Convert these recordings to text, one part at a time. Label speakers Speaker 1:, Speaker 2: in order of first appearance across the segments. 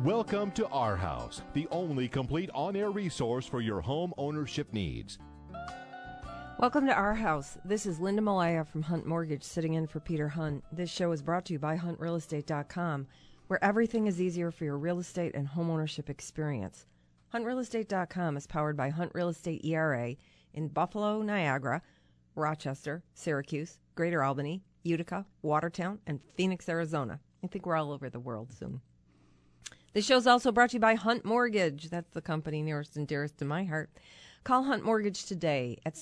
Speaker 1: Welcome to Our House, the only complete on-air resource for your home ownership needs.
Speaker 2: Welcome to Our House. This is Linda Malaya from Hunt Mortgage sitting in for Peter Hunt. This show is brought to you by HuntRealEstate.com, where everything is easier for your real estate and home ownership experience. HuntRealEstate.com is powered by Hunt Real Estate ERA in Buffalo, Niagara, Rochester, Syracuse, Greater Albany, Utica, Watertown, and Phoenix, Arizona. I think we're all over the world soon. This show is also brought to you by Hunt Mortgage. That's the company nearest and dearest to my heart. Call Hunt Mortgage today at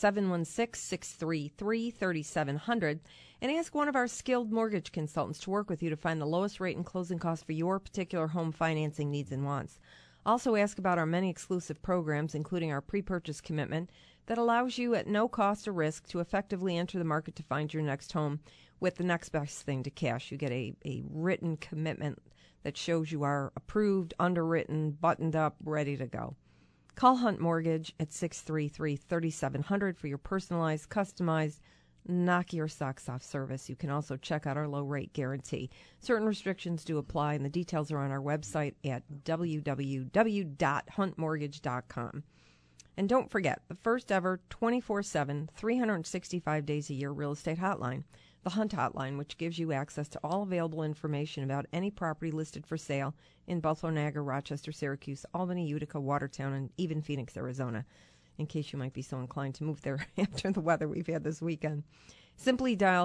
Speaker 2: 716-633-3700 and ask one of our skilled mortgage consultants to work with you to find the lowest rate and closing costs for your particular home financing needs and wants. Also ask about our many exclusive programs, including our pre-purchase commitment that allows you at no cost or risk to effectively enter the market to find your next home with the next best thing to cash. You get a written commitment that shows you are approved, underwritten, buttoned up, ready to go. Call Hunt Mortgage at 633-3700 for your personalized, customized, knock your socks off service. You can also check out our low rate guarantee. Certain restrictions do apply, and the details are on our website at www.huntmortgage.com. And don't forget, the first ever 24/7, 365 days a year real estate hotline, the Hunt Hotline, which gives you access to all available information about any property listed for sale in Buffalo, Niagara, Rochester, Syracuse, Albany, Utica, Watertown, and even Phoenix, Arizona, in case you might be so inclined to move there after the weather we've had this weekend. Simply dial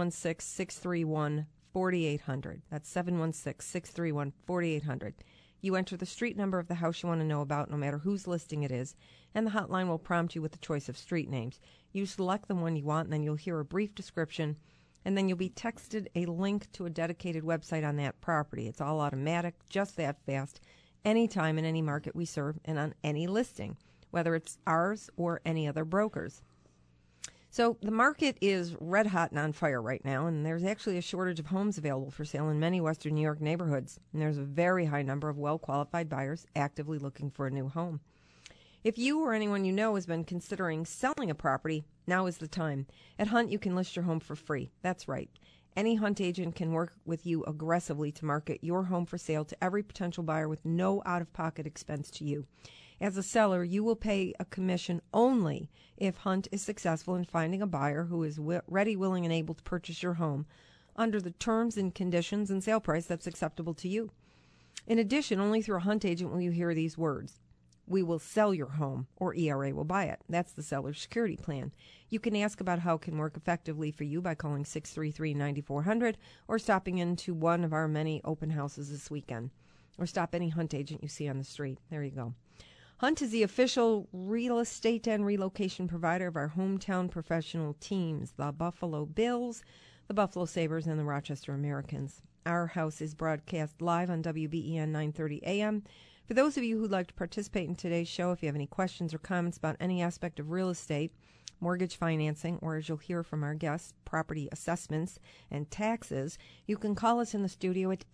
Speaker 2: 716-631-4800. That's 716-631-4800. You enter the street number of the house you want to know about, no matter whose listing it is, and the hotline will prompt you with a choice of street names. You select the one you want, and then you'll hear a brief description, and then you'll be texted a link to a dedicated website on that property. It's all automatic, just that fast, anytime in any market we serve and on any listing, whether it's ours or any other brokers. So the market is red hot and on fire right now, and there's actually a shortage of homes available for sale in many Western New York neighborhoods, and there's a very high number of well-qualified buyers actively looking for a new home. If you or anyone you know has been considering selling a property, now is the time. At Hunt, you can list your home for free. That's right. Any Hunt agent can work with you aggressively to market your home for sale to every potential buyer with no out-of-pocket expense to you. As a seller, you will pay a commission only if Hunt is successful in finding a buyer who is ready, willing, and able to purchase your home under the terms and conditions and sale price that's acceptable to you. In addition, only through a Hunt agent will you hear these words: "We will sell your home," or ERA will buy it. That's the seller's security plan. You can ask about how it can work effectively for you by calling 633-9400 or stopping into one of our many open houses this weekend. Or stop any Hunt agent you see on the street. There you go. Hunt is the official real estate and relocation provider of our hometown professional teams, the Buffalo Bills, the Buffalo Sabres, and the Rochester Americans. Our house is broadcast live on WBEN 930 AM. For those of you who'd like to participate in today's show, if you have any questions or comments about any aspect of real estate, mortgage financing, or as you'll hear from our guests, property assessments and taxes, you can call us in the studio at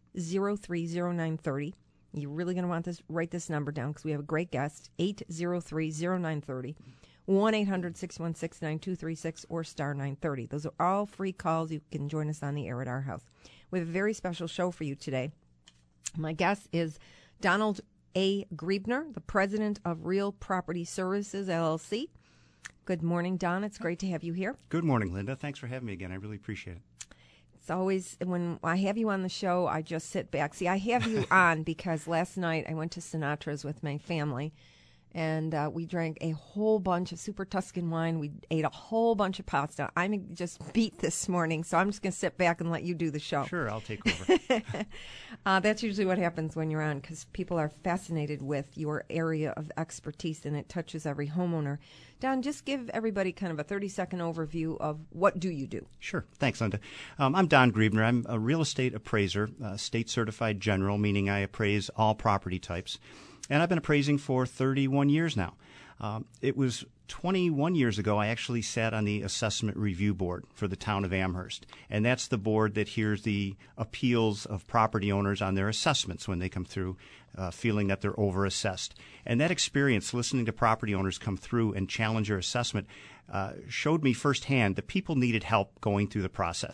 Speaker 2: 803-0930. You're really going to want to write this number down because we have a great guest, 803-0930, 1-800-616-9236, or star 930. Those are all free calls. You can join us on the air at our house. We have a very special show for you today. My guest is Donald A. Griebner, the president of Real Property Services, LLC. Good morning, Don. It's great to have you here.
Speaker 3: Good morning, Linda. Thanks for having me again. I really appreciate it.
Speaker 2: It's always, when I have you on the show, I just sit back. See, I have you on because last night I went to Sinatra's with my family, and we drank a whole bunch of Super Tuscan wine. We ate a whole bunch of pasta. I'm just beat this morning, so I'm just going to sit back and let you do the show.
Speaker 3: Sure, I'll take over.
Speaker 2: That's usually what happens when you're on, because people are fascinated with your area of expertise, and it touches every homeowner. Don, just give everybody kind of a 30-second overview of what do you do.
Speaker 3: Sure. Thanks, Linda. I'm Don Griebner. I'm a real estate appraiser, state-certified general, meaning I appraise all property types. And I've been appraising for 31 years now. It was 21 years ago I actually sat on the Assessment Review Board for the town of Amherst. And that's the board that hears the appeals of property owners on their assessments when they come through, feeling that they're overassessed. And that experience, listening to property owners come through and challenge their assessment, showed me firsthand that people needed help going through the process.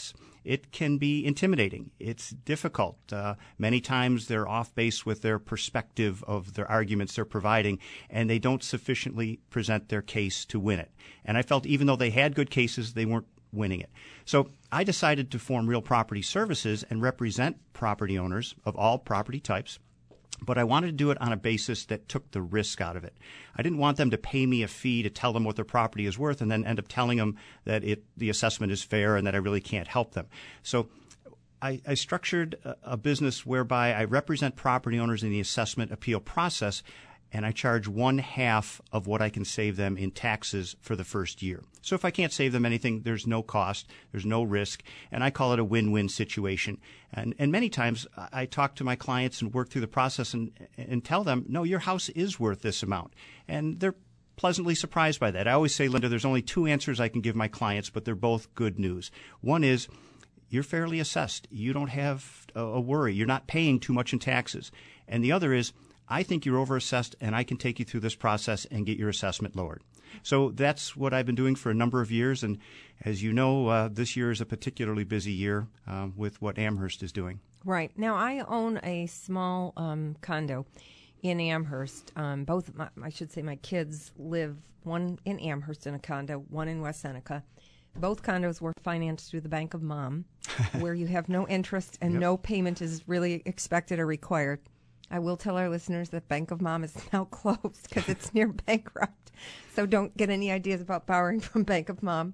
Speaker 3: it can be intimidating. It's difficult. Many times they're off base with their perspective of their arguments they're providing, and they don't sufficiently present their case to win it. And I felt even though they had good cases, they weren't winning it. So I decided to form Real Property Services and represent property owners of all property types, but I wanted to do it on a basis that took the risk out of it. I didn't want them to pay me a fee to tell them what their property is worth and then end up telling them that the assessment is fair and that I really can't help them. So I structured a business whereby I represent property owners in the assessment appeal process, and I charge 1/2 of what I can save them in taxes for the first year. So if I can't save them anything, there's no cost, there's no risk, and I call it a win-win situation. And many times I talk to my clients and work through the process and tell them, no, your house is worth this amount. And they're pleasantly surprised by that. I always say, Linda, there's only 2 answers I can give my clients, but they're both good news. One is, you're fairly assessed. You don't have a worry. You're not paying too much in taxes. And the other is, I think you're overassessed, and I can take you through this process and get your assessment lowered. So that's what I've been doing for a number of years. And as you know, this year is a particularly busy year with what Amherst is doing.
Speaker 2: Right. Now, I own a small condo in Amherst. I should say my kids live, one in Amherst in a condo, one in West Seneca. Both condos were financed through the Bank of Mom, where you have no interest and no payment is really expected or required. I will tell our listeners that Bank of Mom is now closed because it's near bankrupt. So don't get any ideas about borrowing from Bank of Mom.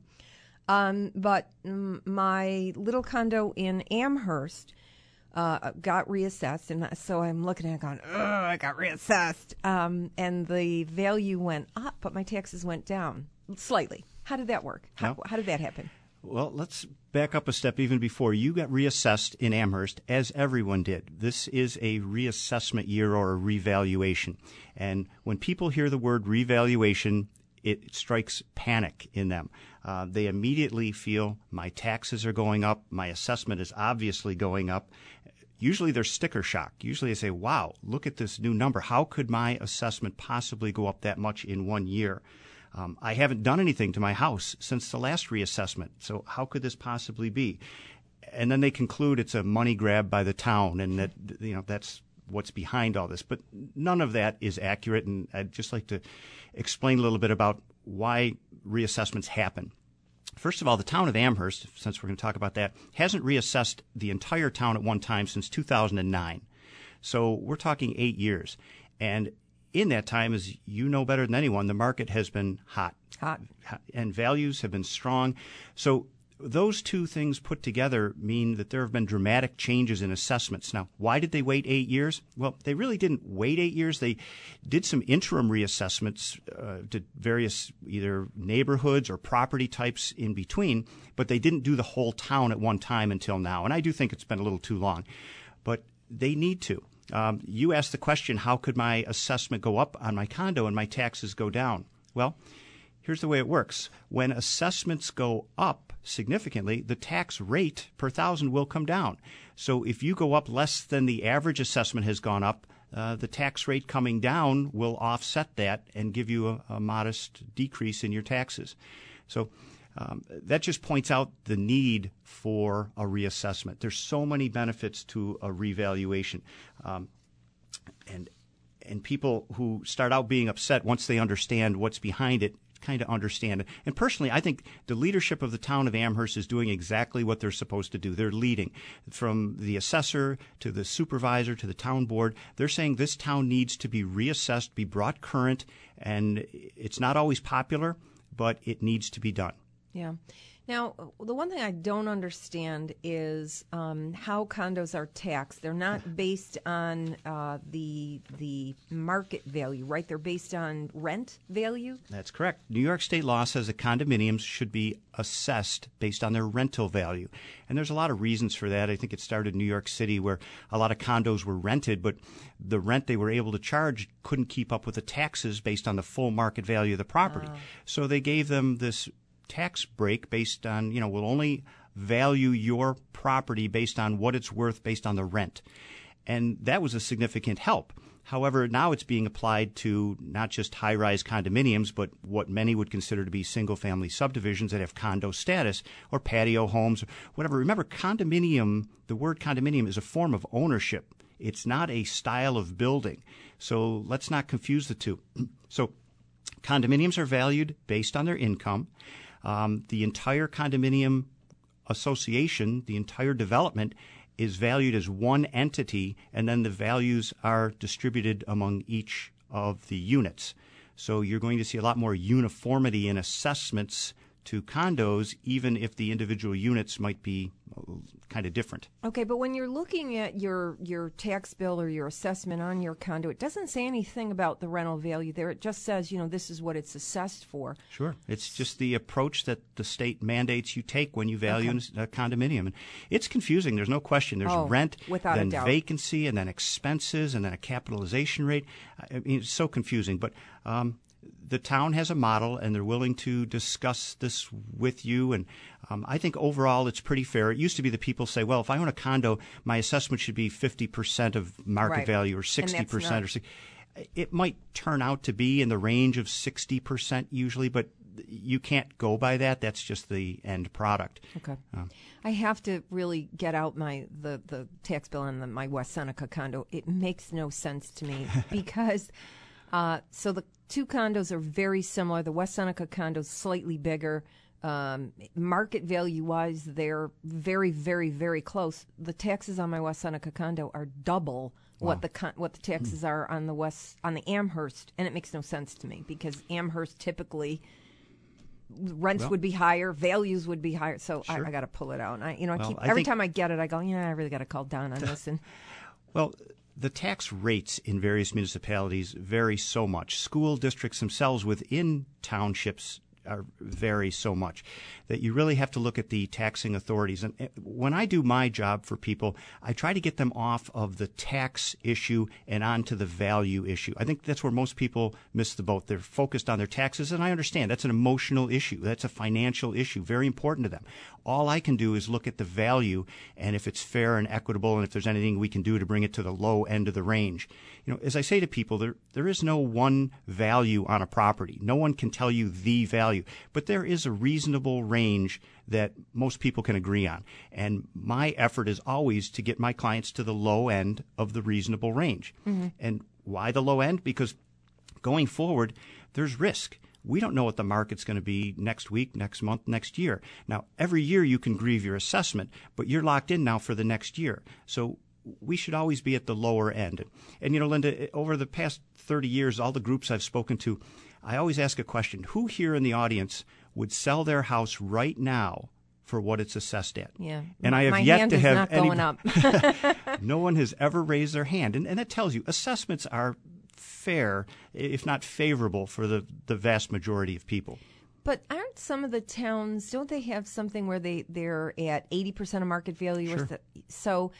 Speaker 2: But my little condo in Amherst got reassessed. And so I'm looking at it going, I got reassessed. And the value went up, but my taxes went down slightly. How did that work? How did that happen?
Speaker 3: Well, let's back up a step even before. You got reassessed in Amherst, as everyone did. This is a reassessment year or a revaluation. And when people hear the word revaluation, it strikes panic in them. They immediately feel my taxes are going up, my assessment is obviously going up. Usually they're sticker shock. Usually they say, wow, look at this new number. How could my assessment possibly go up that much in 1 year? I haven't done anything to my house since the last reassessment, so how could this possibly be? And then they conclude it's a money grab by the town, and that that's what's behind all this. But none of that is accurate, and I'd just like to explain a little bit about why reassessments happen. First of all, the town of Amherst, since we're going to talk about that, hasn't reassessed the entire town at one time since 2009. So we're talking 8 years. And in that time, as you know better than anyone, the market has been hot, and values have been strong. So those two things put together mean that there have been dramatic changes in assessments. Now, why did they wait 8 years? Well, they really didn't wait 8 years. They did some interim reassessments to various either neighborhoods or property types in between, but they didn't do the whole town at one time until now. And I do think it's been a little too long, but they need to. You asked the question, how could my assessment go up on my condo and my taxes go down? Well, here's the way it works. When assessments go up significantly, the tax rate per thousand will come down. So if you go up less than the average assessment has gone up, the tax rate coming down will offset that and give you a modest decrease in your taxes. So that just points out the need for a reassessment. There's so many benefits to a revaluation. And people who start out being upset, once they understand what's behind it, kind of understand it. And personally, I think the leadership of the town of Amherst is doing exactly what they're supposed to do. They're leading. From the assessor to the supervisor to the town board, they're saying this town needs to be reassessed, be brought current, and it's not always popular, but it needs to be done.
Speaker 2: Yeah. Now, the one thing I don't understand is how condos are taxed. They're not based on the market value, right? They're based on rent value?
Speaker 3: That's correct. New York state law says that condominiums should be assessed based on their rental value. And there's a lot of reasons for that. I think it started in New York City where a lot of condos were rented, but the rent they were able to charge couldn't keep up with the taxes based on the full market value of the property. So they gave them this tax break based on, we'll only value your property based on what it's worth based on the rent. and that was a significant help. However, now it's being applied to not just high-rise condominiums, but what many would consider to be single-family subdivisions that have condo status or patio homes, or whatever. Remember, the word condominium is a form of ownership. It's not a style of building. So let's not confuse the two. So condominiums are valued based on their income. The entire condominium association, the entire development, is valued as one entity, and then the values are distributed among each of the units. So you're going to see a lot more uniformity in assessments to condos, even if the individual units might be kind of different.
Speaker 2: Okay, but when you're looking at your tax bill or your assessment on your condo, it doesn't say anything about the rental value there. It just says, this is what it's assessed for.
Speaker 3: Sure. It's just the approach that the state mandates you take when you value a condominium. And it's confusing. There's no question. There's rent,
Speaker 2: without
Speaker 3: then
Speaker 2: a doubt.
Speaker 3: Vacancy, and then expenses, and then a capitalization rate. I mean, it's so confusing. But the town has a model, and they're willing to discuss this with you. And I think overall it's pretty fair. It used to be that people say, well, if I own a condo, my assessment should be 50% of market value or 60%. It might turn out to be in the range of 60% usually, but you can't go by that. That's just the end product.
Speaker 2: Okay. I have to really get out the tax bill on my West Seneca condo. It makes no sense to me because so the two condos are very similar. The West Seneca condo is slightly bigger. Market value-wise, they're very, very, very close. The taxes on my West Seneca condo are double what the taxes are on the Amherst, and it makes no sense to me because Amherst typically rents would be higher, values would be higher. So sure. I got to pull it out. And every time I get it, I go, I really got to call Don on this. And
Speaker 3: well, the tax rates in various municipalities vary so much. School districts themselves within townships vary so much that you really have to look at the taxing authorities. And when I do my job for people, I try to get them off of the tax issue and onto the value issue. I think that's where most people miss the boat. They're focused on their taxes, and I understand that's an emotional issue. That's a financial issue, very important to them. All I can do is look at the value and if it's fair and equitable and if there's anything we can do to bring it to the low end of the range. As I say to people, there is no one value on a property. No one can tell you the value, but there is a reasonable range that most people can agree on. And my effort is always to get my clients to the low end of the reasonable range. Mm-hmm. And why the low end? Because going forward, there's risk. We don't know what the market's going to be next week, next month, next year. Now, every year you can grieve your assessment, but you're locked in now for the next year. So we should always be at the lower end. And, Linda, over the past 30 years, all the groups I've spoken to, I always ask a question. Who here in the audience would sell their house right now for what it's assessed at?
Speaker 2: Yeah.
Speaker 3: And I have
Speaker 2: my
Speaker 3: yet
Speaker 2: hand
Speaker 3: to
Speaker 2: is
Speaker 3: have
Speaker 2: not
Speaker 3: any.
Speaker 2: Going up.
Speaker 3: No one has ever raised their hand. And that tells you assessments are fair, if not favorable, for the vast majority of people.
Speaker 2: But aren't some of the towns, don't they have something where they're at 80% of market value?
Speaker 3: Sure.
Speaker 2: So,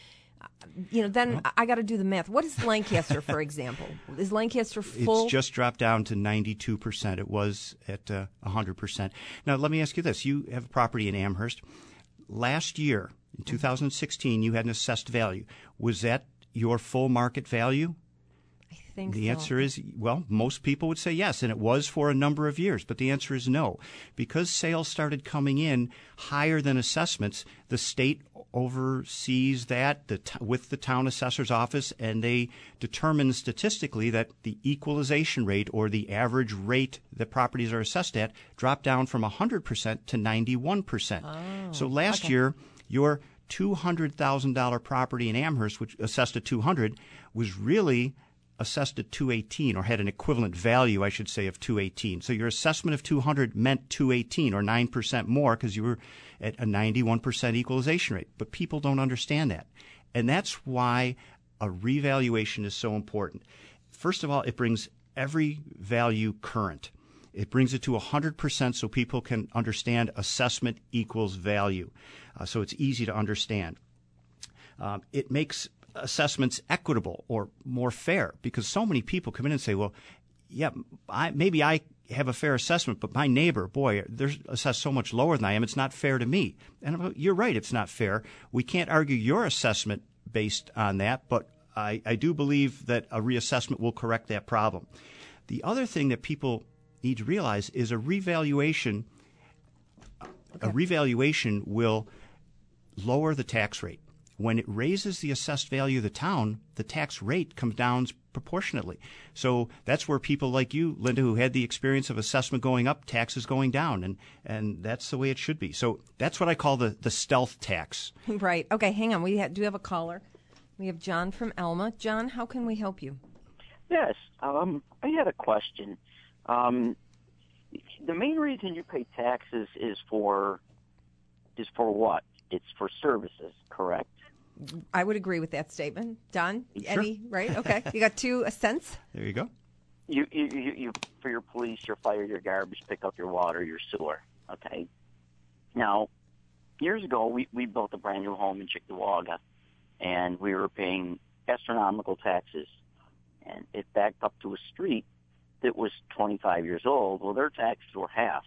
Speaker 2: then I got to do the math. What is Lancaster, for example? Is Lancaster full?
Speaker 3: It's just dropped down to 92%. It was at 100%. Now, let me ask you this. You have a property in Amherst. Last year, in 2016, you had an assessed value. Was that your full market value? The answer is, most people would say yes, and it was for a number of years, but the answer is no. Because sales started coming in higher than assessments, the state oversees that with the town assessor's office, and they determine statistically that the equalization rate or the average rate that properties are assessed at dropped down from 100% to 91%.
Speaker 2: Oh,
Speaker 3: so last year, your $200,000 property in Amherst, which assessed at $200,000, was really assessed at $218,000, or had an equivalent value, I should say, of $218,000. So your assessment of $200,000 meant $218,000, or 9% more, because you were at a 91% equalization rate. But people don't understand that. And that's why a revaluation is so important. First of all, it brings every value current. It brings it to 100% so people can understand assessment equals value. So it's easy to understand. It makes assessments equitable or more fair, because so many people come in and say, well, yeah, maybe I have a fair assessment, but my neighbor, boy, they're assessed so much lower than I am, it's not fair to me. And you're right, it's not fair. We can't argue your assessment based on that, but I do believe that a reassessment will correct that problem. The other thing that people need to realize is a revaluation. Okay. A revaluation will lower the tax rate. When it raises the assessed value of the town, the tax rate comes down proportionately. So that's where people like you, Linda, who had the experience of assessment going up, taxes going down, and that's the way it should be. So that's what I call the stealth tax.
Speaker 2: Right. Okay, hang on. We do have a caller. We have John from Elma. John, how can we help you?
Speaker 4: Yes. I had a question. The main reason you pay taxes is for what? It's for services, correct?
Speaker 2: I would agree with that statement. Don,
Speaker 3: sure.
Speaker 2: Right? Okay. You got 2 cents?
Speaker 3: There you go.
Speaker 4: You for your police, your fire, your garbage, pick up your water, your sewer. Okay. Now, years ago, we built a brand new home in Cheektowaga, and we were paying astronomical taxes. And it backed up to a street that was 25 years old. Well, their taxes were half.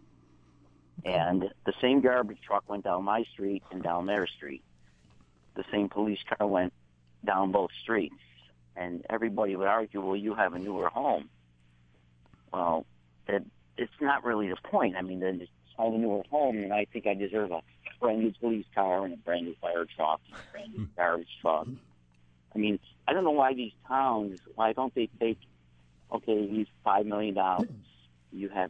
Speaker 4: And the same garbage truck went down my street and down their street. The same police car went down both streets. And everybody would argue, well, you have a newer home. Well, it's not really the point. I mean, it's all a newer home, and I think I deserve a brand new police car and a brand new fire truck and a brand new garbage truck. I mean, I don't know why these towns, why don't they take, okay, use $5 million. You have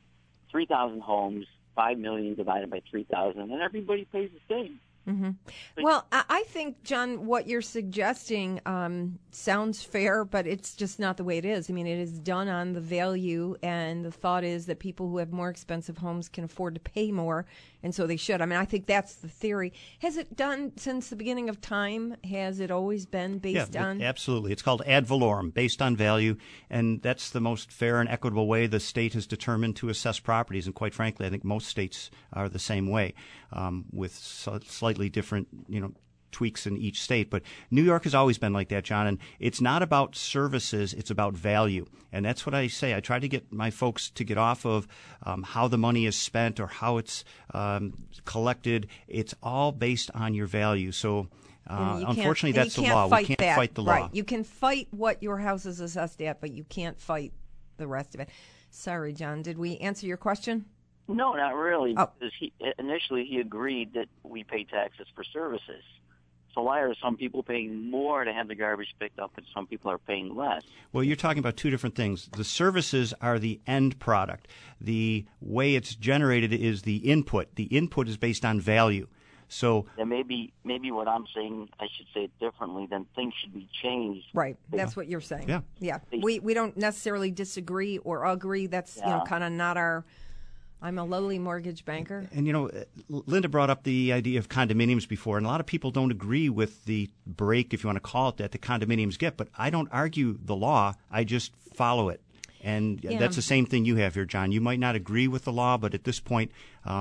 Speaker 4: 3,000 homes, 5 million divided by 3,000, and everybody pays the same.
Speaker 2: Mm-hmm. Well, I think, John, what you're suggesting sounds fair, but it's just not the way it is. I mean, it is done on the value, and the thought is that people who have more expensive homes can afford to pay more, and so they should. I mean, I think that's the theory. Has it done since the beginning of time? Has it always been based on?
Speaker 3: Absolutely. It's called ad valorem, based on value, and that's the most fair and equitable way the state has determined to assess properties. And quite frankly, I think most states are the same way, with slightly different, tweaks in each state. But New York has always been like that, John, and it's not about services, it's about value. And that's what I say. I try to get my folks to get off of how the money is spent or how it's collected. It's all based on your value. So unfortunately, that's the law. We can't fight the law.
Speaker 2: Right. You can fight what your house is assessed at, but you can't fight the rest of it. Sorry, John. Did we answer your question?
Speaker 4: No, not really.
Speaker 2: Oh.
Speaker 4: Because initially he agreed that we pay taxes for services. So why are some people paying more to have the garbage picked up and some people are paying less?
Speaker 3: Well, you're talking about two different things. The services are the end product. The way it's generated is the input. The input is based on value. So
Speaker 4: then maybe what I'm saying, I should say it differently, then things should be changed.
Speaker 2: Right. That's what you're saying.
Speaker 3: Yeah.
Speaker 2: We don't necessarily disagree or agree. That's kind of not our... I'm a lowly mortgage banker.
Speaker 3: And, Linda brought up the idea of condominiums before, and a lot of people don't agree with the break, if you want to call it that, the condominiums get. But I don't argue the law. I just follow it. And that's the same thing you have here, John. You might not agree with the law, but at this point,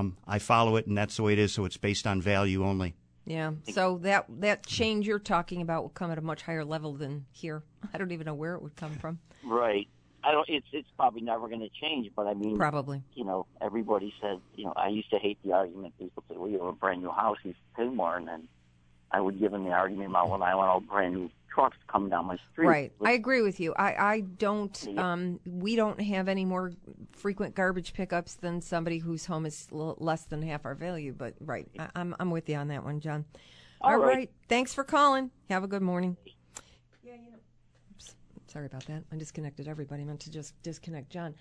Speaker 3: I follow it, and that's the way it is, so it's based on value only.
Speaker 2: Yeah, so that change you're talking about will come at a much higher level than here. I don't even know where it would come from.
Speaker 4: Right. It's probably never going to change, but I mean,
Speaker 2: probably.
Speaker 4: Everybody said, I used to hate the argument. People say, well, you have a brand new house, you pay more, and then I would give them the argument about when I want all brand new trucks coming down my street.
Speaker 2: Right. I agree with you. I don't. We don't have any more frequent garbage pickups than somebody whose home is less than half our value. But right, I'm with you on that one, John. All right. Thanks for calling. Have a good morning. Yeah, sorry about that. I disconnected everybody. I meant to just disconnect John.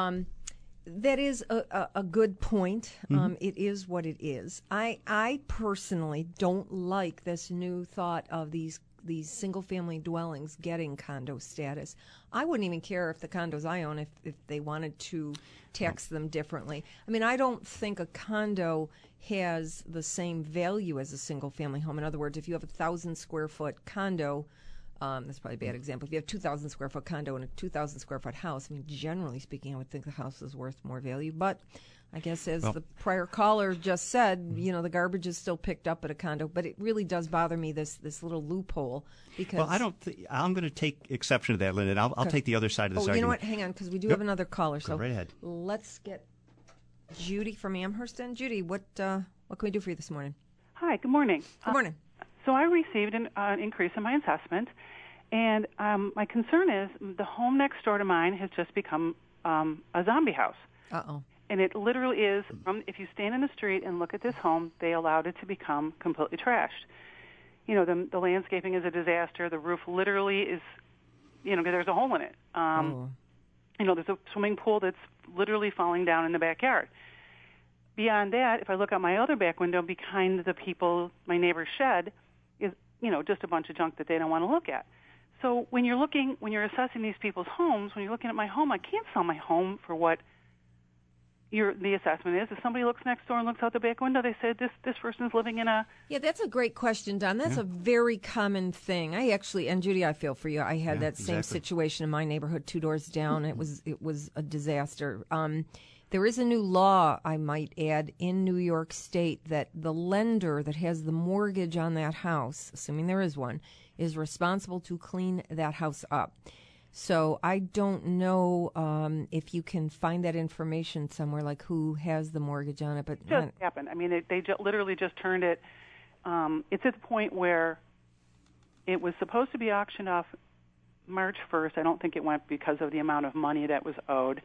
Speaker 2: That is a good point. It is what it is. I personally don't like this new thought of these single-family dwellings getting condo status. I wouldn't even care if the condos I own, if they wanted to tax them differently. I mean, I don't think a condo has the same value as a single-family home. In other words, if you have a 1,000-square-foot condo, that's probably a bad example. If you have a 2,000 square foot condo and a 2,000 square foot house, I mean, generally speaking, I would think the house is worth more value. But I guess as the prior caller just said, the garbage is still picked up at a condo. But it really does bother me, this little loophole. Because
Speaker 3: I'm going to take exception to that, Linda. I'll take the other side of this argument.
Speaker 2: You know what? Hang on, because we do have another caller.
Speaker 3: Go right ahead.
Speaker 2: Let's get Judy from Amherst. And Judy, what can we do for you this morning?
Speaker 5: Hi, good morning.
Speaker 2: Good morning.
Speaker 5: So I received an increase in my assessment, And my concern is the home next door to mine has just become a zombie house.
Speaker 2: Uh-oh.
Speaker 5: And it literally is, if you stand in the street and look at this home, they allowed it to become completely trashed. You know, the landscaping is a disaster. The roof literally is, there's a hole in it. You know, there's a swimming pool that's literally falling down in the backyard. Beyond that, if I look out my other back window behind my neighbor's shed, is, just a bunch of junk that they don't want to look at. So when you're assessing these people's homes, when you're looking at my home, I can't sell my home for what the assessment is. If somebody looks next door and looks out the back window, they say this person's living in a...
Speaker 2: Yeah, that's a great question, Don. That's a very common thing. And Judy, I feel for you. I had that same situation in my neighborhood 2 doors down. It was a disaster. There is a new law, I might add, in New York State that the lender that has the mortgage on that house, assuming there is one, is responsible to clean that house up. So I don't know if you can find that information somewhere, like who has the mortgage on it. But
Speaker 5: it just happened. I mean, they literally just turned it. It's at the point where it was supposed to be auctioned off March 1st. I don't think it went because of the amount of money that was owed.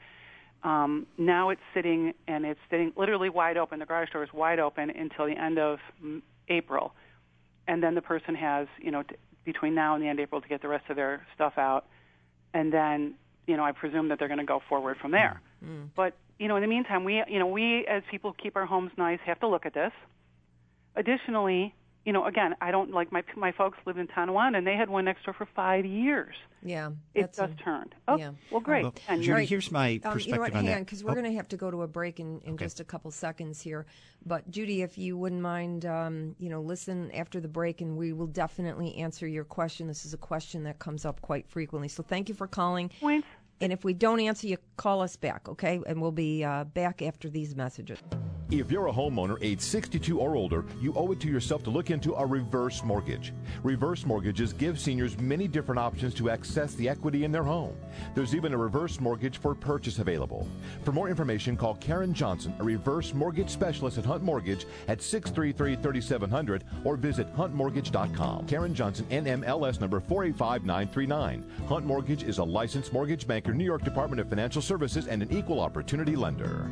Speaker 5: Now it's sitting literally wide open. The garage door is wide open until the end of April. And then the person has, between now and the end of April to get the rest of their stuff out. And then, I presume that they're going to go forward from there. But, in the meantime, we as people keep our homes nice have to look at this. Additionally, again, I don't like my folks lived in Tonawanda, and they had one next door for 5 years.
Speaker 2: Yeah.
Speaker 5: It just turned. Oh, yeah. Well, great.
Speaker 3: Well, Judy, here's my perspective on that.
Speaker 2: Because we're going to have to go to a break in just a couple seconds here. But, Judy, if you wouldn't mind, listen after the break, and we will definitely answer your question. This is a question that comes up quite frequently. So thank you for calling.
Speaker 5: Points.
Speaker 2: And if we don't answer you, call us back, okay? And we'll be back after these messages.
Speaker 1: If you're a homeowner age 62 or older, you owe it to yourself to look into a reverse mortgage. Reverse mortgages give seniors many different options to access the equity in their home. There's even a reverse mortgage for purchase available. For more information, call Karen Johnson, a reverse mortgage specialist at Hunt Mortgage at 633-3700 or visit huntmortgage.com. Karen Johnson, NMLS number 485939. Hunt Mortgage is a licensed mortgage banker, New York Department of Financial Services, and an equal opportunity lender.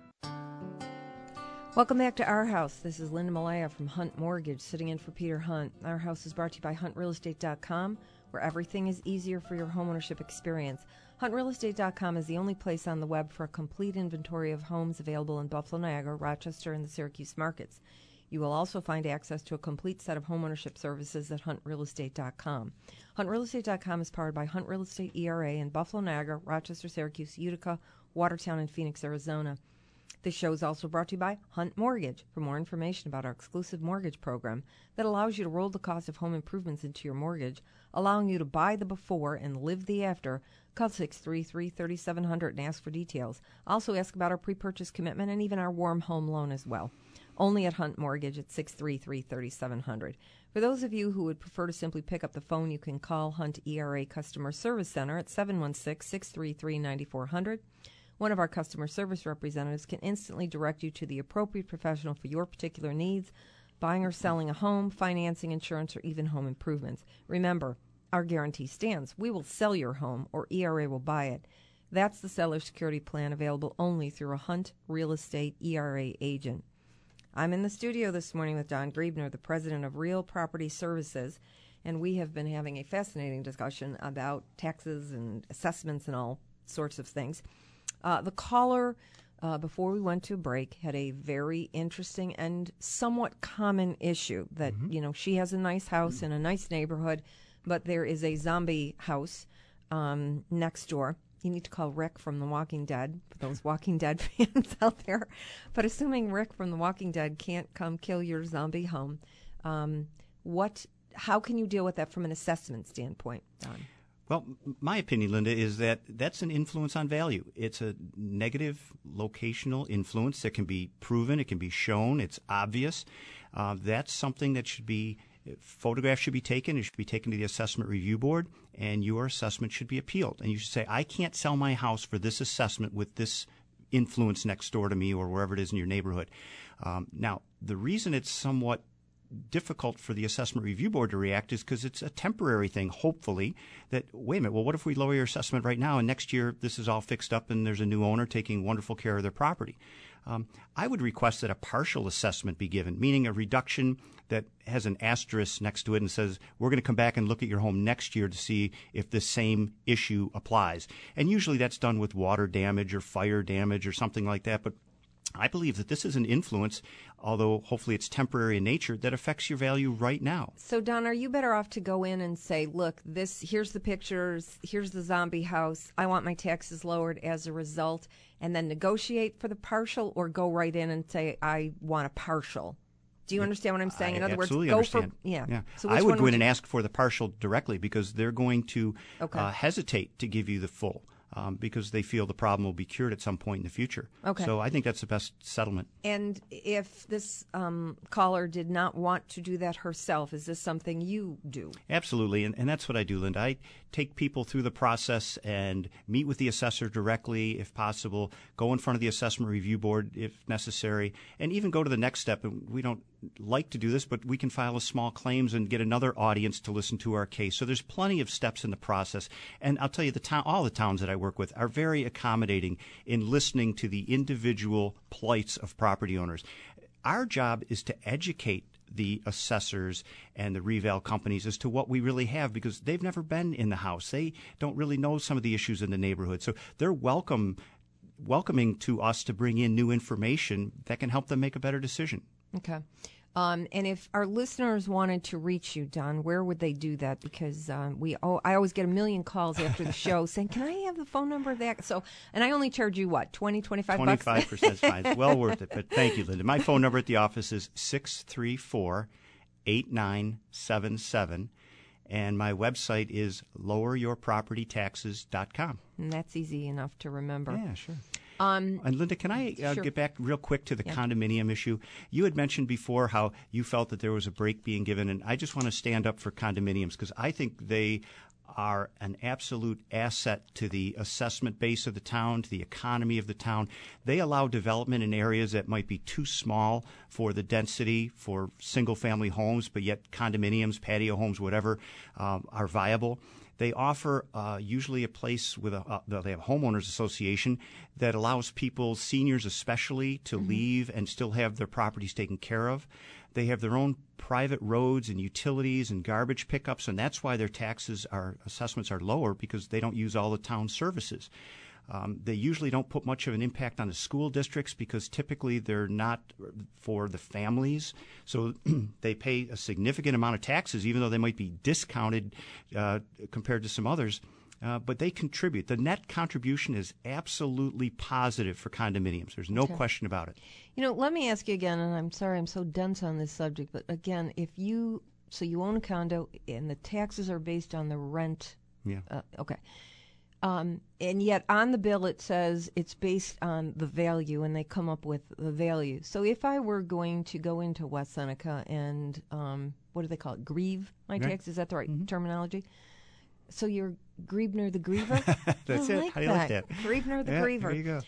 Speaker 2: Welcome back to Our House. This is Linda Malaya from Hunt Mortgage, sitting in for Peter Hunt. Our House is brought to you by HuntRealEstate.com, where everything is easier for your homeownership experience. HuntRealEstate.com is the only place on the web for a complete inventory of homes available in Buffalo, Niagara, Rochester, and the Syracuse markets. You will also find access to a complete set of homeownership services at HuntRealEstate.com. HuntRealEstate.com is powered by Hunt Real Estate ERA in Buffalo, Niagara, Rochester, Syracuse, Utica, Watertown, and Phoenix, Arizona. This show is also brought to you by Hunt Mortgage. For more information about our exclusive mortgage program that allows you to roll the cost of home improvements into your mortgage, allowing you to buy the before and live the after, call 633-3700 and ask for details. Also ask about our pre-purchase commitment and even our warm home loan as well. Only at Hunt Mortgage at 633-3700. For those of you who would prefer to simply pick up the phone, you can call Hunt ERA Customer Service Center at 716-633-9400. One of our customer service representatives can instantly direct you to the appropriate professional for your particular needs, buying or selling a home, financing, insurance, or even home improvements. Remember, our guarantee stands. We will sell your home, or ERA will buy it. That's the seller security plan available only through a Hunt Real Estate ERA agent. I'm in the studio this morning with Don Griebner, the president of Real Property Services, and we have been having a fascinating discussion about taxes and assessments and all sorts of things. The caller, before we went to break, had a very interesting and somewhat common issue that, she has a nice house in a nice neighborhood, but there is a zombie house next door. You need to call Rick from The Walking Dead, for those Walking Dead fans out there. But assuming Rick from The Walking Dead can't come kill your zombie home, how can you deal with that from an assessment standpoint, Don?
Speaker 3: Well, my opinion, Linda, is that that's an influence on value. It's a negative locational influence that can be proven, it can be shown, it's obvious. That's something that should be, photographs should be taken, it should be taken to the assessment review board, and your assessment should be appealed. And you should say, I can't sell my house for this assessment with this influence next door to me or wherever it is in your neighborhood. Now, the reason it's somewhat difficult for the Assessment Review Board to react is because it's a temporary thing, hopefully, that, wait a minute, well, what if we lower your assessment right now and next year this is all fixed up and there's a new owner taking wonderful care of their property? I would request that a partial assessment be given, meaning a reduction that has an asterisk next to it and says, we're going to come back and look at your home next year to see if the same issue applies. And usually that's done with water damage or fire damage or something like that. But I believe that this is an influence, although hopefully it's temporary in nature, that affects your value right now.
Speaker 2: So, Don, are you better off to go in and say, look, here's the pictures, here's the zombie house, I want my taxes lowered as a result, and then negotiate for the partial, or go right in and say, I want a partial? Do you understand what I'm saying? In other words,
Speaker 3: absolutely
Speaker 2: go
Speaker 3: understand.
Speaker 2: for, yeah. So
Speaker 3: I would go in and ask for the partial directly because they're going to hesitate to give you the full. Because they feel the problem will be cured at some point in the future.
Speaker 2: Okay.
Speaker 3: So I think that's the best settlement.
Speaker 2: And if this caller did not want to do that herself, is this something you do?
Speaker 3: Absolutely, and that's what I do, Linda. I take people through the process and meet with the assessor directly if possible, go in front of the Assessment Review Board if necessary, and even go to the next step. And we don't like to do this, but we can file a small claims and get another audience to listen to our case. So there's plenty of steps in the process. And I'll tell you, all the towns that I work with are very accommodating in listening to the individual plights of property owners. Our job is to educate the assessors and the reval companies as to what we really have, because they've never been in the house. They don't really know some of the issues in the neighborhood. So they're welcoming to us to bring in new information that can help them make a better decision.
Speaker 2: Okay. And if our listeners wanted to reach you, Don, where would they do that? Because I always get a million calls after the show saying, can I have the phone number of that? So, and I only charge you, what, 20, 25 bucks?
Speaker 3: 25% is fine. It's well worth it. But thank you, Linda. My phone number at the office is 634-8977. And my website is loweryourpropertytaxes.com.
Speaker 2: And that's easy enough to remember.
Speaker 3: Yeah, sure. And Linda, can I
Speaker 2: sure.
Speaker 3: get back real quick to the condominium issue? You had mentioned before how you felt that there was a break being given, and I just want to stand up for condominiums because I think they are an absolute asset to the assessment base of the town, to the economy of the town. They allow development in areas that might be too small for the density for single-family homes, but yet condominiums, patio homes, whatever, are viable. They offer usually a place with they have a homeowners association that allows people, seniors especially, to leave and still have their properties taken care of. They have their own private roads and utilities and garbage pickups, and that's why their assessments are lower, because they don't use all the town services. They usually don't put much of an impact on the school districts because typically they're not for the families. So they pay a significant amount of taxes, even though they might be discounted compared to some others. But they contribute. The net contribution is absolutely positive for condominiums. There's no question about it.
Speaker 2: You know, let me ask you again, and I'm sorry I'm so dense on this subject, but again, you own a condo and the taxes are based on the rent.
Speaker 3: Yeah.
Speaker 2: Okay. And yet on the bill it says it's based on the value, and they come up with the value. So if I were going to go into West Seneca and, what do they call it, grieve my taxes, is that the right terminology? So you're Griebner the Griever?
Speaker 3: That's it. How do you like that?
Speaker 2: Griebner the Griever.
Speaker 3: There you go.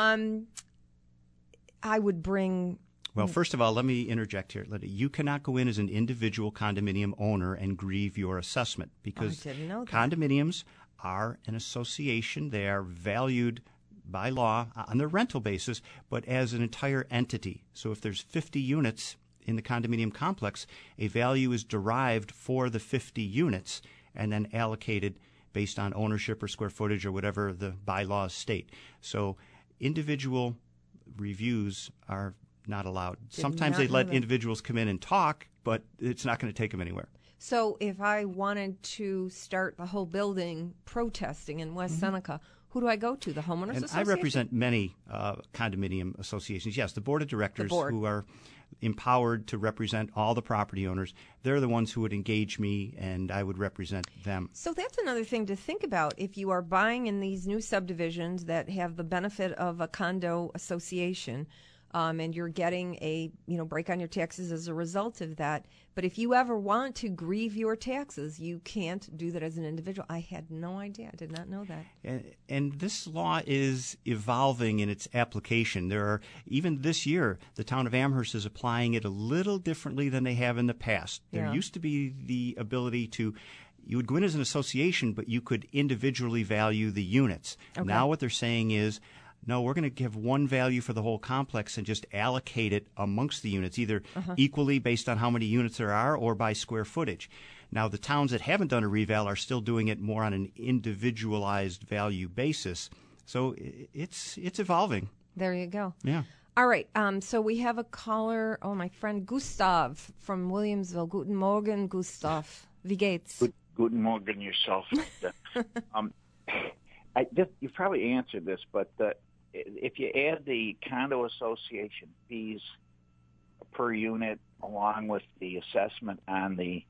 Speaker 2: I would bring...
Speaker 3: Well, first of all, let me interject here. You cannot go in as an individual condominium owner and grieve your assessment, because
Speaker 2: I didn't know that.
Speaker 3: Condominiums are an association. They are valued by law on their rental basis, but as an entire entity. So if there's 50 units in the condominium complex, a value is derived for the 50 units and then allocated based on ownership or square footage or whatever the bylaws state. So individual reviews are not allowed. Sometimes they let individuals come in and talk, but it's not going to take them anywhere.
Speaker 2: So if I wanted to start the whole building protesting in West Seneca, who do I go to? The homeowners association?
Speaker 3: I represent many condominium associations. Yes, the board of directors who are empowered to represent all the property owners. They're the ones who would engage me, and I would represent them.
Speaker 2: So that's another thing to think about. If you are buying in these new subdivisions that have the benefit of a condo association, and you're getting a break on your taxes as a result of that. But if you ever want to grieve your taxes, you can't do that as an individual. I had no idea. I did not know that.
Speaker 3: And this law is evolving in its application. There are, even this year, the town of Amherst is applying it a little differently than they have in the past. There used to be the ability to, you would go in as an association, but you could individually value the units. Okay. Now what they're saying is, no, we're going to give one value for the whole complex and just allocate it amongst the units, either equally based on how many units there are or by square footage. Now, the towns that haven't done a reval are still doing it more on an individualized value basis. So it's evolving.
Speaker 2: There you go.
Speaker 3: Yeah.
Speaker 2: All right. So we have a caller. Oh, my friend Gustav from Williamsville. Guten Morgen, Gustav. Wie geht's?
Speaker 6: Guten Morgen yourself. You probably answered this, but if you add the condo association fees per unit along with the assessment on the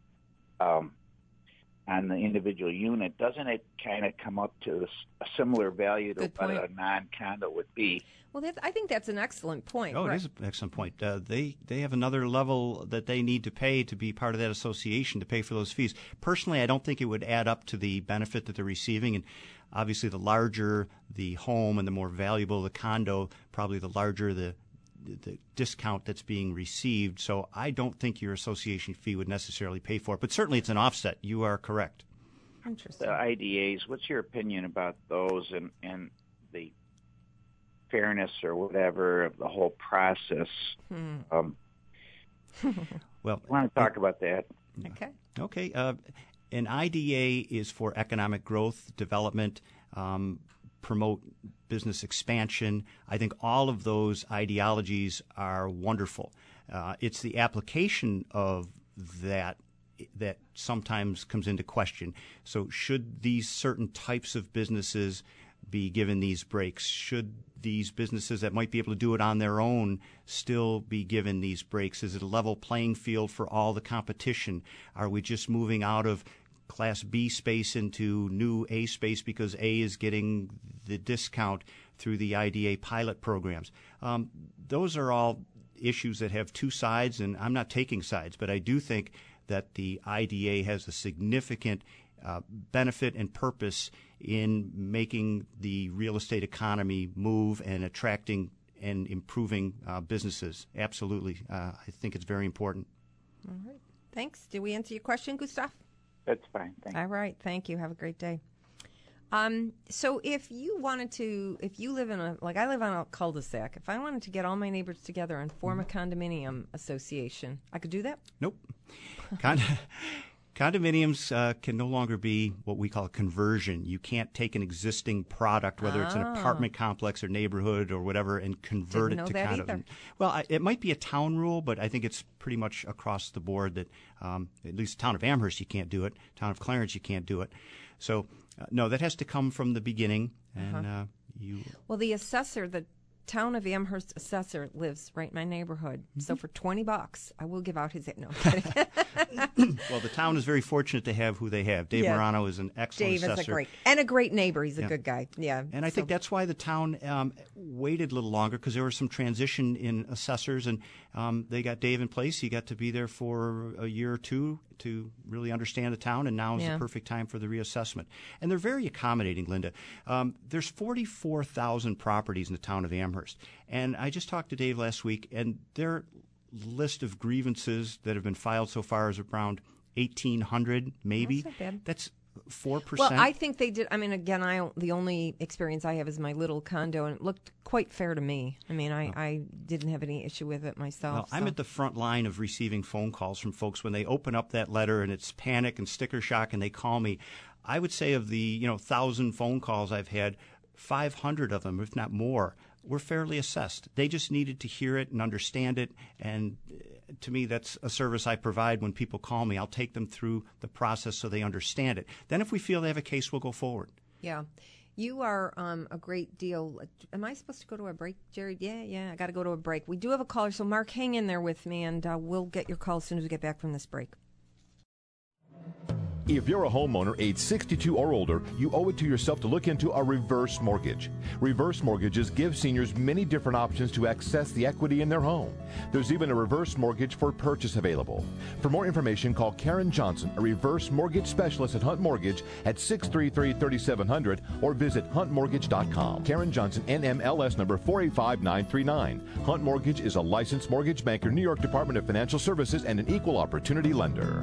Speaker 6: individual unit, doesn't it kind of come up to a similar value to what a non-condo would be?
Speaker 2: Well, I think that's an excellent point.
Speaker 3: Oh, right. It is an excellent point. They have another level that they need to pay to be part of that association to pay for those fees. Personally, I don't think it would add up to the benefit that they're receiving. And obviously, the larger the home and the more valuable the condo, probably the larger the discount that's being received. So I don't think your association fee would necessarily pay for it. But certainly it's an offset. You are correct.
Speaker 2: Interesting.
Speaker 6: The IDAs, what's your opinion about those and the fairness or whatever of the whole process?
Speaker 3: Well,
Speaker 6: I want to talk about that.
Speaker 2: Okay.
Speaker 3: An IDA is for economic growth, development, promote business expansion. I think all of those ideologies are wonderful. It's the application of that sometimes comes into question. So should these certain types of businesses be given these breaks? Should these businesses that might be able to do it on their own still be given these breaks? Is it a level playing field for all the competition? Are we just moving out of Class B space into new A space because A is getting the discount through the IDA pilot programs? Those are all issues that have two sides, and I'm not taking sides, but I do think that the IDA has a significant benefit and purpose in making the real estate economy move and attracting and improving businesses. Absolutely. I think it's very important.
Speaker 2: All right. Thanks. Did we answer your question, Gustav?
Speaker 6: That's fine. Thank you.
Speaker 2: All right. Thank you. Have a great day. So if you wanted to, if you live in I live on a cul-de-sac. If I wanted to get all my neighbors together and form a condominium association, I could do that?
Speaker 3: Nope. Condominiums can no longer be what we call a conversion. You can't take an existing product, whether it's an apartment complex or neighborhood or whatever, and convert it to condominium. Well, it might be a town rule, but I think it's pretty much across the board that at least the town of Amherst, you can't do it. Town of Clarence, you can't do it. So, no, that has to come from the beginning. And
Speaker 2: Well, the assessor, the town of Amherst assessor lives right in my neighborhood. Mm-hmm. So for $20, I will give out his. No, I'm kidding.
Speaker 3: Well, the town is very fortunate to have who they have. Dave Morano is an excellent assessor.
Speaker 2: Dave is a great neighbor. He's a good guy. Yeah.
Speaker 3: And I think that's why the town waited a little longer, because there was some transition in assessors, and they got Dave in place. He got to be there for a year or two to really understand the town, and now is the perfect time for the reassessment. And they're very accommodating, Linda. There's 44,000 properties in the town of Amherst. And I just talked to Dave last week, and their list of grievances that have been filed so far is around 1,800, maybe.
Speaker 2: That's not bad.
Speaker 3: That's 4%.
Speaker 2: Well, I think they did. I mean, again, the only experience I have is my little condo, and it looked quite fair to me. I mean, I didn't have any issue with it myself.
Speaker 3: Well, I'm at the front line of receiving phone calls from folks when they open up that letter and it's panic and sticker shock, and they call me. I would say of the 1,000 phone calls I've had, 500 of them, if not more, were fairly assessed. They just needed to hear it and understand it, and to me, that's a service I provide when people call me. I'll take them through the process so they understand it. Then if we feel they have a case, we'll go forward.
Speaker 2: Yeah. You are a great deal. Am I supposed to go to a break, Jerry? Yeah, I got to go to a break. We do have a caller, so Mark, hang in there with me, and we'll get your call as soon as we get back from this break.
Speaker 1: If you're a homeowner age 62 or older, you owe it to yourself to look into a reverse mortgage. Reverse mortgages give seniors many different options to access the equity in their home. There's even a reverse mortgage for purchase available. For more information, call Karen Johnson, a reverse mortgage specialist at Hunt Mortgage at 633-3700 or visit huntmortgage.com. Karen Johnson, NMLS number 485939. Hunt Mortgage is a licensed mortgage banker, New York Department of Financial Services, and an equal opportunity lender.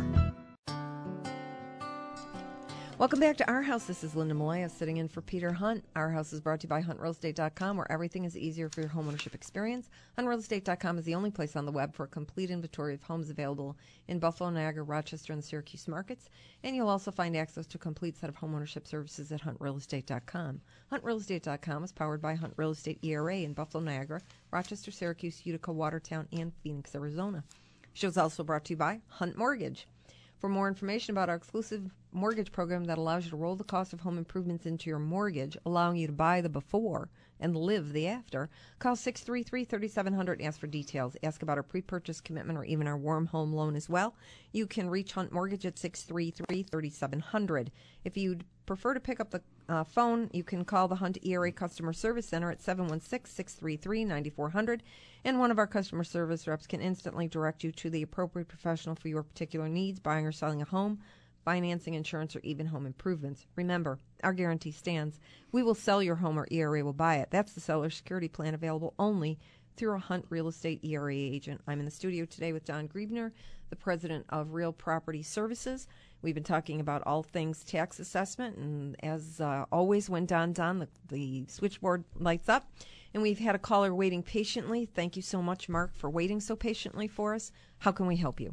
Speaker 2: Welcome back to Our House. This is Linda Malaya sitting in for Peter Hunt. Our House is brought to you by HuntRealEstate.com, where everything is easier for your homeownership experience. HuntRealEstate.com is the only place on the web for a complete inventory of homes available in Buffalo, Niagara, Rochester, and the Syracuse markets. And you'll also find access to a complete set of homeownership services at HuntRealEstate.com. HuntRealEstate.com is powered by Hunt Real Estate ERA in Buffalo, Niagara, Rochester, Syracuse, Utica, Watertown, and Phoenix, Arizona. The show is also brought to you by Hunt Mortgage. For more information about our exclusive mortgage program that allows you to roll the cost of home improvements into your mortgage, allowing you to buy the before and live the after, call 633-3700 and ask for details. Ask about our pre-purchase commitment or even our warm home loan as well. You can reach Hunt Mortgage at 633-3700. If you'd prefer to pick up the phone, you can call the Hunt ERA Customer Service Center at 716-633-9400, and one of our customer service reps can instantly direct you to the appropriate professional for your particular needs, buying or selling a home, financing, insurance, or even home improvements. Remember, our guarantee stands. We will sell your home or ERA will buy it. That's the seller security plan available only through a Hunt Real Estate ERA agent. I'm in the studio today with Don Griebner, the president of Real Property Services. We've been talking about all things tax assessment, and as always, when Don's on, the switchboard lights up. And we've had a caller waiting patiently. Thank you so much, Mark, for waiting so patiently for us. How can we help you?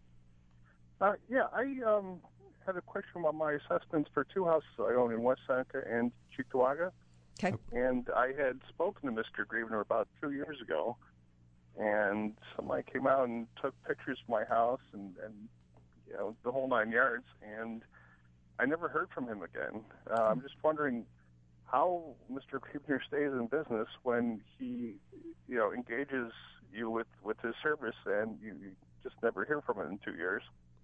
Speaker 7: I had a question about my assessments for two houses I own in West Seneca and Cheektowaga.
Speaker 2: Okay.
Speaker 7: And I had spoken to Mr. Griebner about 2 years ago, and somebody came out and took pictures of my house and you know, the whole 9 yards, and I never heard from him again. I'm just wondering how Mr. Griebner stays in business when he, you know, engages you with his service and you just never hear from him in 2 years.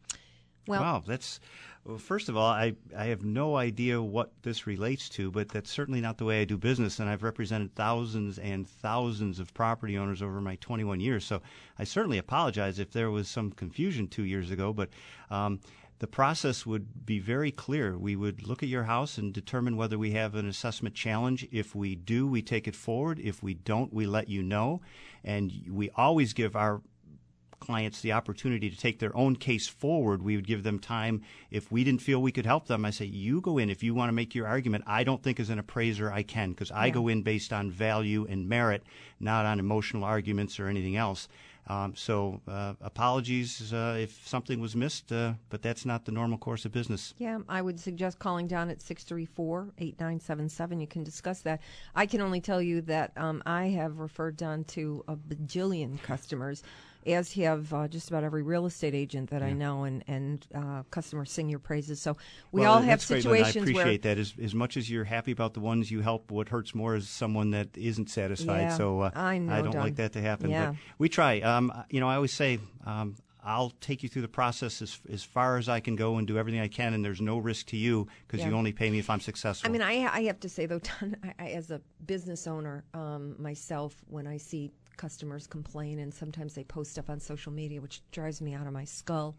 Speaker 3: Well, first of all, I have no idea what this relates to, but that's certainly not the way I do business, and I've represented thousands and thousands of property owners over my 21 years, so I certainly apologize if there was some confusion 2 years ago, but the process would be very clear. We would look at your house and determine whether we have an assessment challenge. If we do, we take it forward. If we don't, we let you know, and we always give our clients the opportunity to take their own case forward. We would give them time. If we didn't feel we could help them, I say, you go in. If you want to make your argument, I don't think as an appraiser I can, because I go in based on value and merit, not on emotional arguments or anything else. So apologies if something was missed, but that's not the normal course of business.
Speaker 2: Yeah, I would suggest calling down at 634-8977. You can discuss that. I can only tell you that I have referred Don to a bajillion customers, as have just about every real estate agent that I know, and customers sing your praises. So we all have situations
Speaker 3: where... I appreciate
Speaker 2: where,
Speaker 3: that. As much as you're happy about the ones you help, what hurts more is someone that isn't satisfied.
Speaker 2: Yeah,
Speaker 3: so
Speaker 2: I know,
Speaker 3: I don't
Speaker 2: Don.
Speaker 3: like that to happen.
Speaker 2: Yeah.
Speaker 3: But we try. I always say I'll take you through the process as far as I can go and do everything I can, and there's no risk to you because you only pay me if I'm successful.
Speaker 2: I mean, I have to say, though, Don, as a business owner myself, when I see customers complain, and sometimes they post stuff on social media, which drives me out of my skull.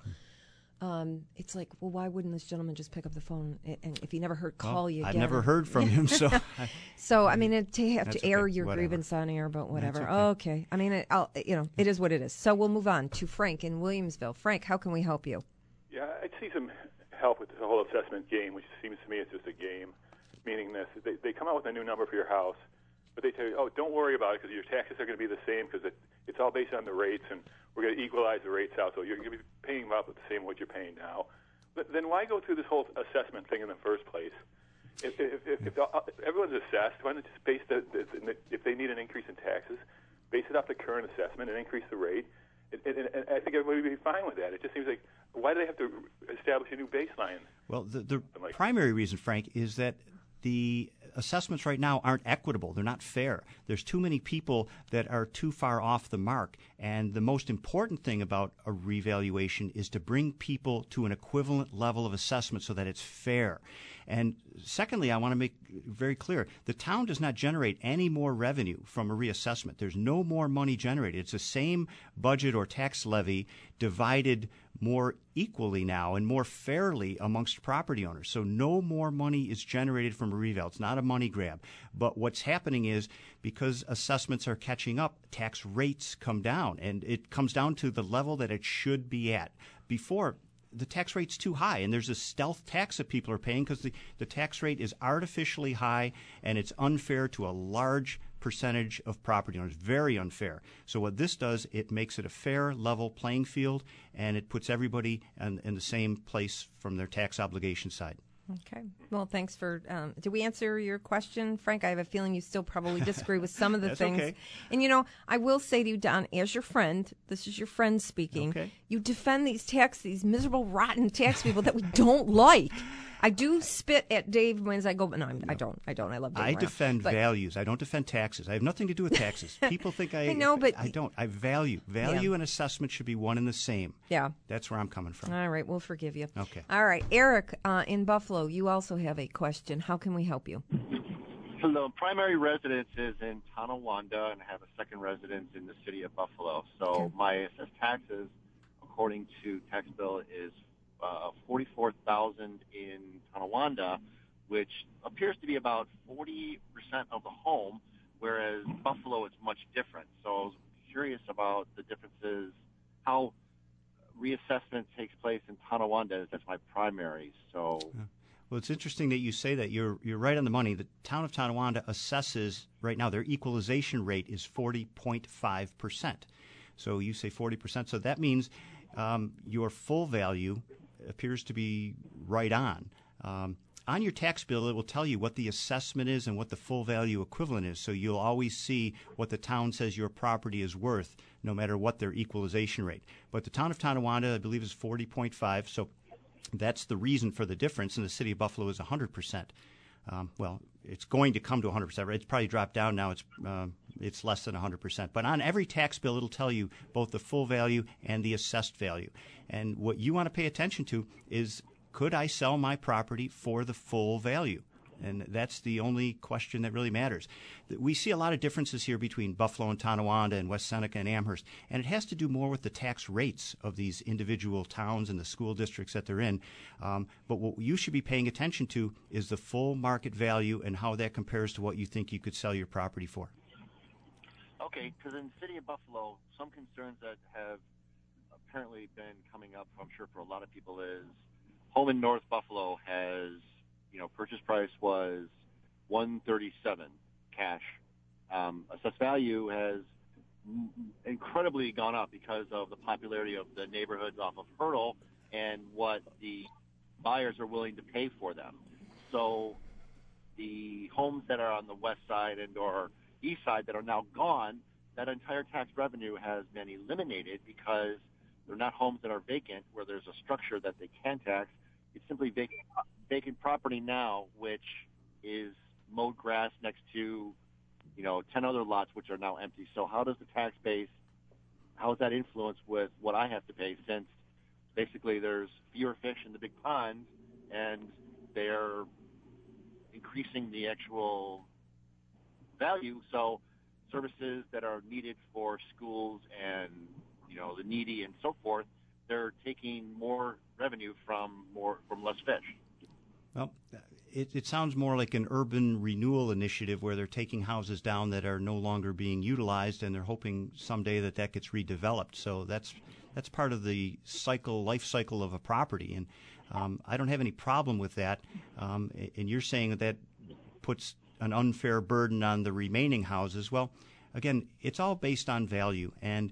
Speaker 2: It's like, well, why wouldn't this gentleman just pick up the phone and if he never call you again?
Speaker 3: I've never heard from him, so.
Speaker 2: So I mean, to have to air your
Speaker 3: whatever.
Speaker 2: grievance on air, but whatever.
Speaker 3: Okay.
Speaker 2: I mean, it is what it is. So we'll move on to Frank in Williamsville. Frank, how can we help you?
Speaker 8: Yeah, I'd see some help with the whole assessment game, which seems to me it's just a game. Meaning this, they come out with a new number for your house, but they tell you, oh, don't worry about it because your taxes are going to be the same because it's all based on the rates, and we're going to equalize the rates out, so you're going to be paying about the same what you're paying now. But then why go through this whole assessment thing in the first place? If everyone's assessed, why not just base if they need an increase in taxes, base it off the current assessment and increase the rate? And I think everybody would be fine with that. It just seems like, why do they have to establish a new baseline?
Speaker 3: Well, the primary reason, Frank, is that the assessments right now aren't equitable. They're not fair. There's too many people that are too far off the mark. And the most important thing about a revaluation is to bring people to an equivalent level of assessment so that it's fair. And secondly, I want to make very clear, the town does not generate any more revenue from a reassessment. There's no more money generated. It's the same budget or tax levy divided more equally now and more fairly amongst property owners. So no more money is generated from a reval. It's not a money grab. But what's happening is because assessments are catching up, tax rates come down, and it comes down to the level that it should be at. Before, the tax rate's too high, and there's a stealth tax that people are paying because the tax rate is artificially high, and it's unfair to a large percentage of property owners. Very unfair. So what this does, it makes it a fair, level playing field, and it puts everybody in the same place from their tax obligation side.
Speaker 2: Okay. Well, thanks for. Did we answer your question, Frank? I have a feeling you still probably disagree with some of the
Speaker 3: That's
Speaker 2: things.
Speaker 3: okay.
Speaker 2: And, you know, I will say to you, Don, as your friend, this is your friend speaking,
Speaker 3: Okay.
Speaker 2: you defend these miserable, rotten tax people that we don't like. I do spit at Dave when I go, but no, I don't. I love Dave.
Speaker 3: I
Speaker 2: Moreno.
Speaker 3: defend
Speaker 2: But-
Speaker 3: values. I don't defend taxes. I have nothing to do with taxes. People think
Speaker 2: I know, but-
Speaker 3: I don't. I value. Value and assessment should be one and the same.
Speaker 2: Yeah.
Speaker 3: That's where I'm coming from.
Speaker 2: All right, we'll forgive you.
Speaker 3: Okay.
Speaker 2: All right, Eric in Buffalo, you also have a question. How can we help you?
Speaker 9: Hello. Primary residence is in Tonawanda, and I have a second residence in the city of Buffalo. So
Speaker 2: Okay.
Speaker 9: my assessed taxes, according to tax bill, is $44,000 in Tonawanda, which appears to be about 40% of the home, whereas Buffalo it's much different. So I was curious about the differences, how reassessment takes place in Tonawanda, as that's my primary. So.
Speaker 3: Well, it's interesting that you say that. You're right on the money. The town of Tonawanda assesses right now, their equalization rate is 40.5%. So you say 40%. So that means your full value appears to be right on. On your tax bill, it will tell you what the assessment is and what the full value equivalent is. So you'll always see what the town says your property is worth, no matter what their equalization rate. But the town of Tonawanda, I believe, is 40.5. So that's the reason for the difference. And the city of Buffalo is 100%. Well, it's going to come to 100%. It's probably dropped down now. It's less than 100%. But on every tax bill, it'll tell you both the full value and the assessed value. And what you want to pay attention to is, could I sell my property for the full value? And that's the only question that really matters. We see a lot of differences here between Buffalo and Tonawanda and West Seneca and Amherst, and it has to do more with the tax rates of these individual towns and the school districts that they're in. But what you should be paying attention to is the full market value and how that compares to what you think you could sell your property for.
Speaker 9: Okay, because in the city of Buffalo, some concerns that have apparently been coming up, I'm sure for a lot of people, is home in North Buffalo has, purchase price was $137 cash. Assessed value has incredibly gone up because of the popularity of the neighborhoods off of Hurdle and what the buyers are willing to pay for them. So the homes that are on the west side and or east side that are now gone, that entire tax revenue has been eliminated because they're not homes that are vacant where there's a structure that they can tax. It's simply vacant property now, which is mowed grass next to, 10 other lots which are now empty. So how does the tax base, how is that influenced with what I have to pay, since basically there's fewer fish in the big pond and they're increasing the actual value? So services that are needed for schools and, the needy and so forth, they're taking more revenue from less fish.
Speaker 3: Well, it sounds more like an urban renewal initiative where they're taking houses down that are no longer being utilized, and they're hoping someday that gets redeveloped. So that's part of the life cycle of a property, and I don't have any problem with that. And you're saying that puts an unfair burden on the remaining houses. Well, again, it's all based on value, and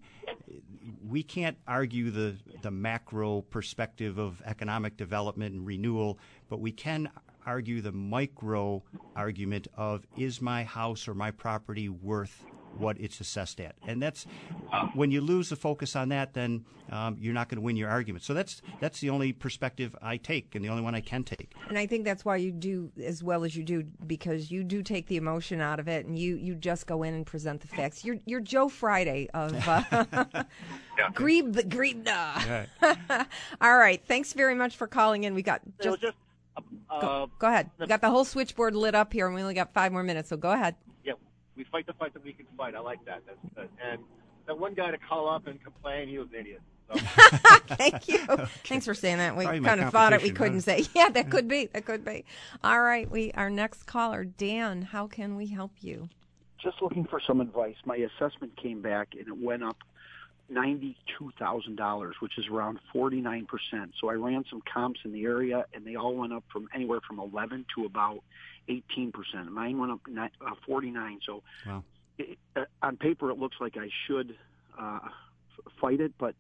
Speaker 3: we can't argue the macro perspective of economic development and renewal, but we can argue the micro argument of, is my house or my property worth what it's assessed at. And that's when you lose the focus on that, then you're not going to win your argument. So that's the only perspective I take, and the only one I can take.
Speaker 2: And I think that's why you do as well as you do, because you do take the emotion out of it, and you just go in and present the facts. You're Joe Friday of Grieb the Griebna.
Speaker 3: Right.
Speaker 2: All right. Thanks very much for calling in. We got just go ahead. We got the whole switchboard lit up here, and we only got 5 more minutes. So go ahead.
Speaker 9: Yeah, we fight the fight that we can fight. I like that. That's good. And that one guy to call up and complain, he was an idiot. So.
Speaker 2: Thank you. Okay. Thanks for saying that. We kind of thought it. We couldn't say. Yeah, that could be. That could be. All right. Our next caller, Dan. How can we help you?
Speaker 10: Just looking for some advice. My assessment came back and it went up $92,000, which is around 49%. So I ran some comps in the area, and they all went up from anywhere from 11 to about 18%. Mine went up 49. So
Speaker 3: wow.
Speaker 10: On paper, it looks like I should fight it, but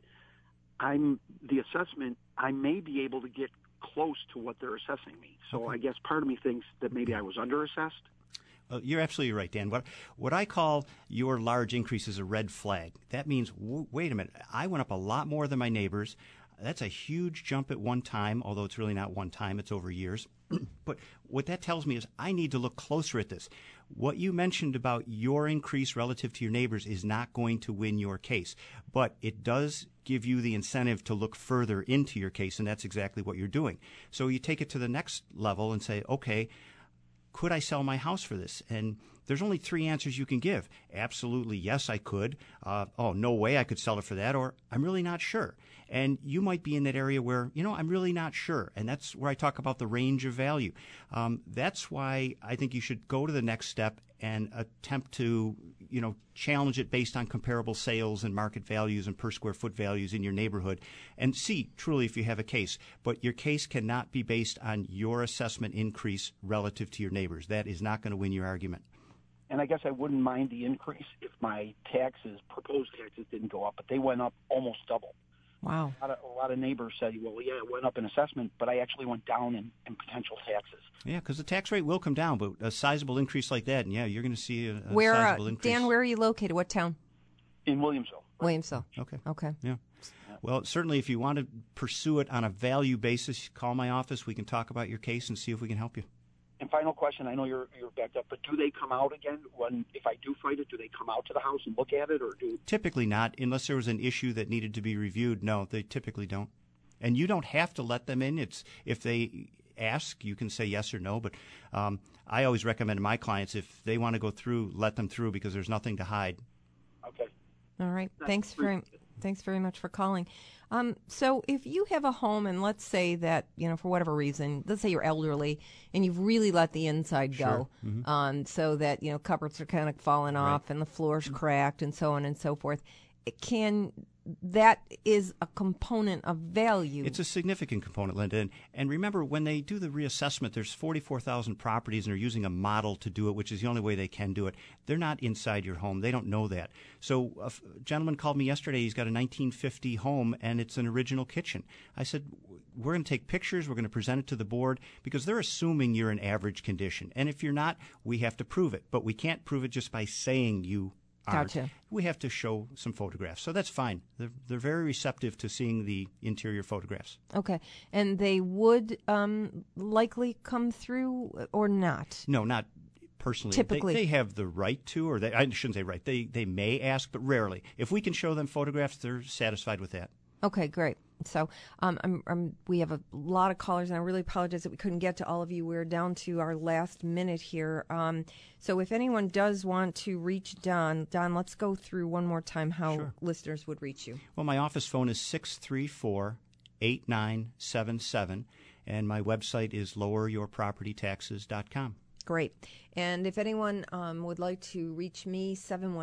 Speaker 10: the assessment, I may be able to get close to what they're assessing me. So I guess part of me thinks that maybe I was underassessed.
Speaker 3: You're absolutely right, Dan. What I call your large increase is a red flag. That means, wait a minute, I went up a lot more than my neighbors. That's a huge jump at one time, although it's really not one time, it's over years. But what that tells me is I need to look closer at this. What you mentioned about your increase relative to your neighbors is not going to win your case, but it does give you the incentive to look further into your case, and that's exactly what you're doing. So you take it to the next level and say, okay, could I sell my house for this? And there's only 3 answers you can give. Absolutely, yes, I could. Oh, no way I could sell it for that. Or I'm really not sure. And you might be in that area where, I'm really not sure. And that's where I talk about the range of value. That's why I think you should go to the next step and attempt to, challenge it based on comparable sales and market values and per square foot values in your neighborhood and see truly if you have a case. But your case cannot be based on your assessment increase relative to your neighbors. That is not going to win your argument.
Speaker 10: And I guess I wouldn't mind the increase if my proposed taxes didn't go up, but they went up almost double.
Speaker 2: Wow.
Speaker 10: A lot of neighbors said, well, yeah, it went up in assessment, but I actually went down in potential taxes.
Speaker 3: Yeah, because the tax rate will come down, but a sizable increase like that, and yeah, you're going to see a sizable increase.
Speaker 2: Dan, where are you located? What town?
Speaker 10: In Williamsville.
Speaker 2: Williamsville.
Speaker 3: Okay. Yeah. Well, certainly if you want to pursue it on a value basis, call my office. We can talk about your case and see if we can help you.
Speaker 10: And final question, I know you're backed up, but do they come out again if I do fight it? Do they come out to the house and look at it, or do? Typically not, unless there was an issue that needed to be reviewed. No, they typically don't. And you don't have to let them in. It's if they ask, you can say yes or no. But I always recommend to my clients, if they want to go through, let them through, because there's nothing to hide. Okay.
Speaker 2: All right. Thanks very much for calling. So if you have a home, and let's say that, for whatever reason, let's say you're elderly and you've really let the inside go, so that, cupboards are kind of falling off and the floor's cracked and so on and so forth, that is a component of value.
Speaker 3: It's a significant component, Linda. And remember, when they do the reassessment, there's 44,000 properties, and they're using a model to do it, which is the only way they can do it. They're not inside your home. They don't know that. So a gentleman called me yesterday. He's got a 1950 home, and it's an original kitchen. I said, we're going to take pictures. We're going to present it to the board, because they're assuming you're in average condition. And if you're not, we have to prove it. But we can't prove it just by saying you aren't.
Speaker 2: Gotcha.
Speaker 3: We have to show some photographs. So that's fine. They're very receptive to seeing the interior photographs.
Speaker 2: Okay. And they would likely come through or not?
Speaker 3: No, not personally.
Speaker 2: Typically.
Speaker 3: They have the right to, or I shouldn't say right. They may ask, but rarely. If we can show them photographs, they're satisfied with that.
Speaker 2: Okay, great. So we have a lot of callers, and I really apologize that we couldn't get to all of you. We're down to our last minute here. So if anyone does want to reach Don, let's go through one more time how listeners would reach you.
Speaker 3: Well, my office phone is 634-8977, and my website is loweryourpropertytaxes.com.
Speaker 2: Great. And if anyone would like to reach me,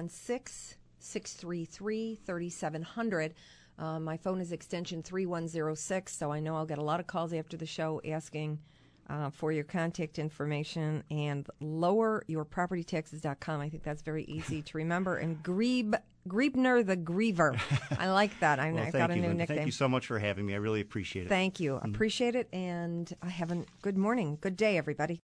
Speaker 2: 716-633-3700. My phone is extension 3106, so I know I'll get a lot of calls after the show asking for your contact information. And loweryourpropertytaxes.com. I think that's very easy to remember. And Griebner the Griever. I like that. I've got a new nickname.
Speaker 3: Thank you so much for having me. I really appreciate it.
Speaker 2: Thank you. Appreciate it. And have a good morning. Good day, everybody.